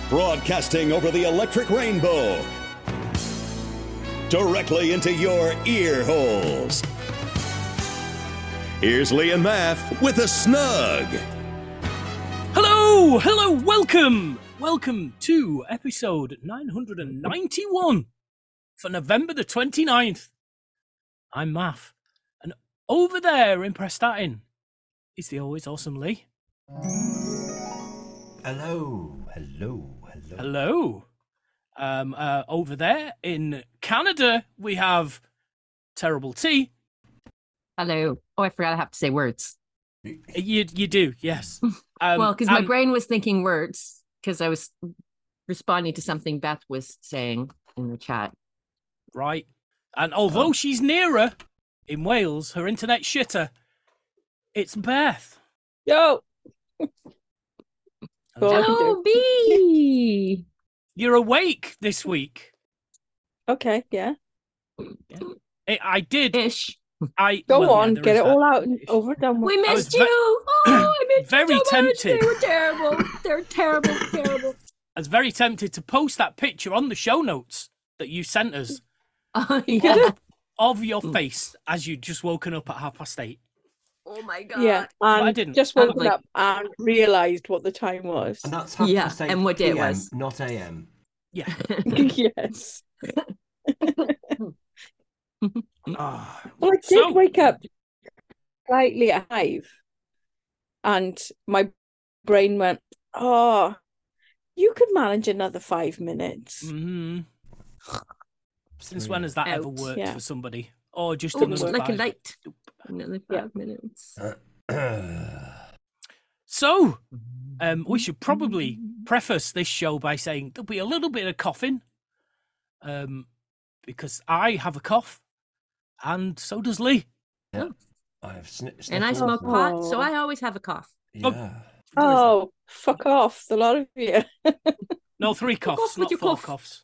Broadcasting over the electric rainbow. Directly into your ear holes. Here's Lee and Math with a snug. Hello, welcome to episode 991 for November the 29th. I'm Math, and over there in Prestatyn is the always awesome Lee. Hello. Over there in Canada, we have Terrible T. Hello. Oh, I forgot I have to say words. You do, yes. Well, because my brain was thinking words, because I was responding to something Beth was saying in the chat. Right. And although she's nearer in Wales, her internet shitter, it's Beth. Yo! Hello, B! You're awake this week. Okay, yeah. I did. Ish. Go on, get it all out and over done with. We missed you! I missed very you so much. tempted. They were terrible. They're terrible. I was very tempted to post that picture on the show notes that you sent us Oh, yeah. of your face as you'd just woken up at 8:30. Oh, my God. Yeah, and I didn't. just woken up and realised what the time was. And that's Yeah, and what day it PM, was. not AM. Yeah. Yes. Ah. Well, I did wake up slightly at 5, and my brain went, "Oh, you could manage another 5 minutes." Mm-hmm. Since when has that ever Out. worked Yeah. for somebody? Or just Oh, another like a 5? light. Another 5 minutes. So, we should probably preface this show by saying there'll be a little bit of coughing, because I have a cough, and so does Lee. Yeah. I've And I smoke pot, so I always have a cough. Yeah. Oh, fuck off, the lot of you. No, 3 coughs, off with not your 4 cough. coughs.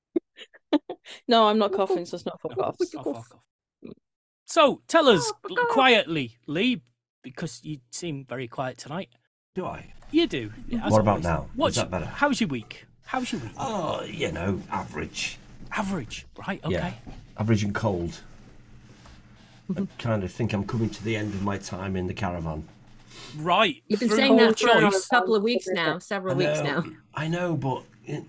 No, I'm not coughing, so it's not fuck off. Oh, fuck off. So, tell us fuck off. quietly, Lee, because you seem very quiet tonight. Do I? You do. As What about always. now? What's Is that better? How's your week? Oh, average. Average, right? Okay. Yeah. Average and cold. I kind of think I'm coming to the end of my time in the caravan. Right. You've been Through saying whole that for a choice. couple of weeks now, several weeks now. I know, but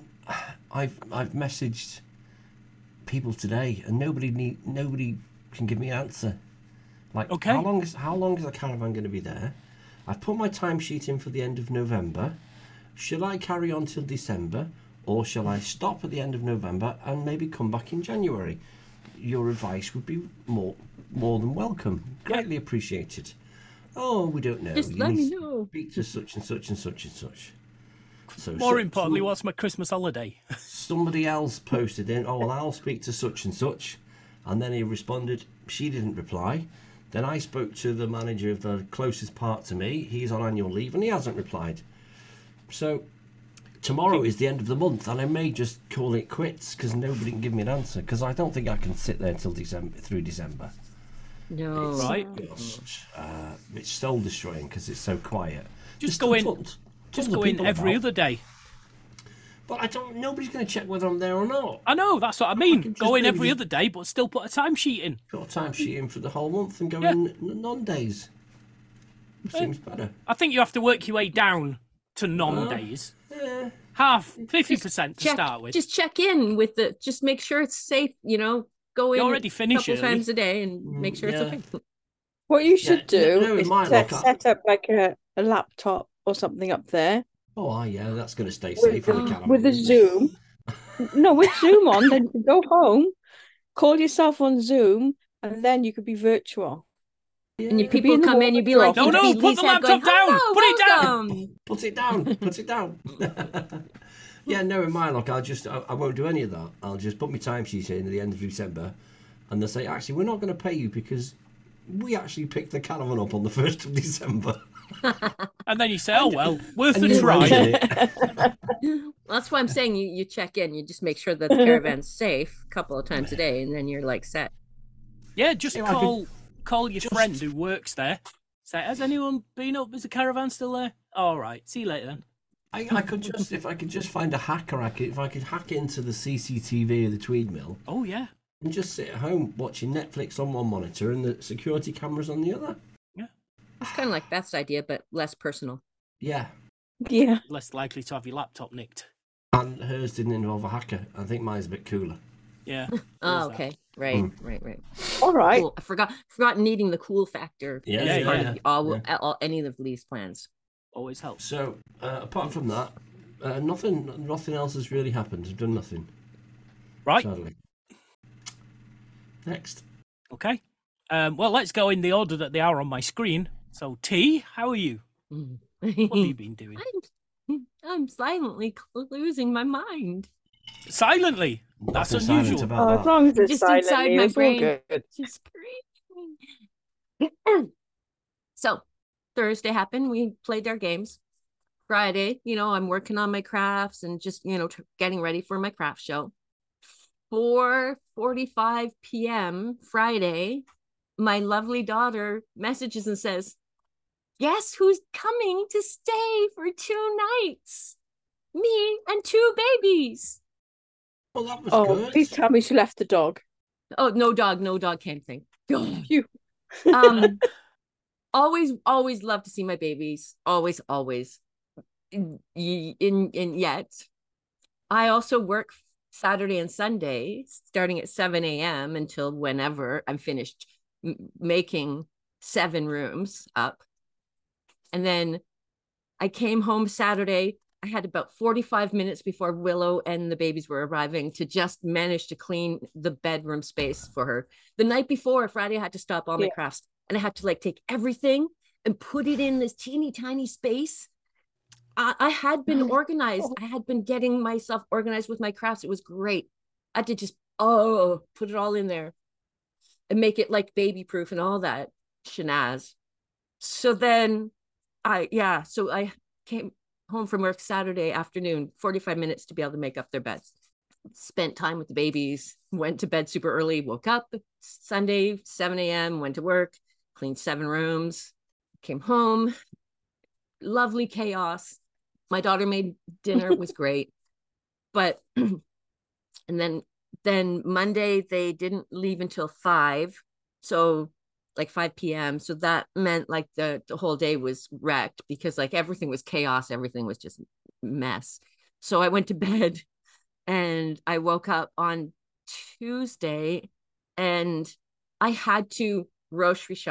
I've messaged people today, and nobody can give me an answer. Like, Okay. how long is the caravan going to be there? I've put my timesheet in for the end of November. Shall I carry on till December, or shall I stop at the end of November and maybe come back in January? Your advice would be more than welcome. Greatly appreciated. Oh, we don't know. Just You let need me to know. Speak to such and such and such and such. So More importantly, what's my Christmas holiday? somebody else posted in, oh, well, I'll speak to such and such. And then he responded, she didn't reply. Then I spoke to the manager of the closest part to me. He's on annual leave and he hasn't replied. So tomorrow is the end of the month, and I may just call it quits because nobody can give me an answer, because I don't think I can sit there till through December. No. Right. It's soul destroying because it's so quiet. Just go in. Just go in every other day. But nobody's going to check whether I'm there or not. I know, that's what I I mean. can Go in just every maybe- other day, but still put a timesheet in. Got a timesheet in for the whole month and go Yeah. in non-days. Seems better. I think you have to work your way down to non-days. Yeah. Half, 50% to Check- start with. Just check in with just make sure it's safe, go in You already a finished couple early. times a day and make sure yeah. it's okay. What you should do no, is mine, set up like a laptop or something up there Oh, yeah, that's going to stay safe in the caravan. with a Zoom. No, with Zoom on, then you can go home, call yourself on Zoom, and then you could be virtual. And your could be people in the come in, you'd be water like, or No, you'd be put the Lee's head laptop down. Hello, Put it down." welcome." Put it down. Put it down. Yeah, no, in mine, look, I won't do any of that. I'll just put my timesheet in at the end of December, and they'll say, actually, we're not going to pay you because we actually picked the caravan up on the 1st of December. And then you say, oh, well, worth And a you try. rented it. That's why I'm saying you check in. You just make sure that the caravan's safe a couple of times a day, and then you're like set. Yeah, just Yeah, I call your just- friend who works there. Say, has anyone been up? Is the caravan still there? All right. See you later then. I could just, if I could just find a hacker, if I could hack into the CCTV of the Tweed Mill Oh yeah, and just sit at home watching Netflix on one monitor and the security cameras on the other. yeah. It's kind of like Beth's idea, but less personal. Yeah. Yeah. Less likely to have your laptop nicked. And hers didn't involve a hacker. I think mine's a bit cooler. Yeah. Oh, that. okay. Right, right. All right. Cool. I forgot needing the cool factor. Yeah, as yeah, part yeah. of any of these plans. Always helps. So, apart from that, nothing else has really happened. I've done nothing, Right. sadly. Next. Okay. Well, let's go in the order that they are on my screen. So, T, how are you? What have you been doing? I'm silently losing my mind. Silently. That's Nothing silent unusual. about Oh, that. as long as it's Just silent, inside my it's all brain. good. Just screaming. So Thursday happened. We played our games. Friday, I'm working on my crafts and just, getting ready for my craft show. 4:45 p.m. Friday, my lovely daughter messages and says, "Guess who's coming to stay for 2 nights? Me and 2 babies." Well, that was Oh, good. please tell me she left the dog. Oh, no dog came thing. Phew. Always love to see my babies. Always. In yet, I also work Saturday and Sunday, starting at 7 a.m. until whenever I'm finished making 7 rooms up. And then I came home Saturday. I had about 45 minutes before Willow and the babies were arriving to just manage to clean the bedroom space for her. The night before, Friday, I had to stop all my crafts and I had to take everything and put it in this teeny tiny space. I had been organized. I had been getting myself organized with my crafts. It was great. I had to just, put it all in there and make it baby proof and all that shenaz. So then I came home from work Saturday afternoon, 45 minutes to be able to make up their beds. Spent time with the babies, went to bed super early, woke up Sunday, 7 a.m., went to work, cleaned 7 rooms, came home. Lovely chaos. My daughter made dinner, was great. But, and then Monday, they didn't leave until 5. So 5 p.m. So that meant the whole day was wrecked because everything was chaos. Everything was just mess. So I went to bed and I woke up on Tuesday and I had to grocery shop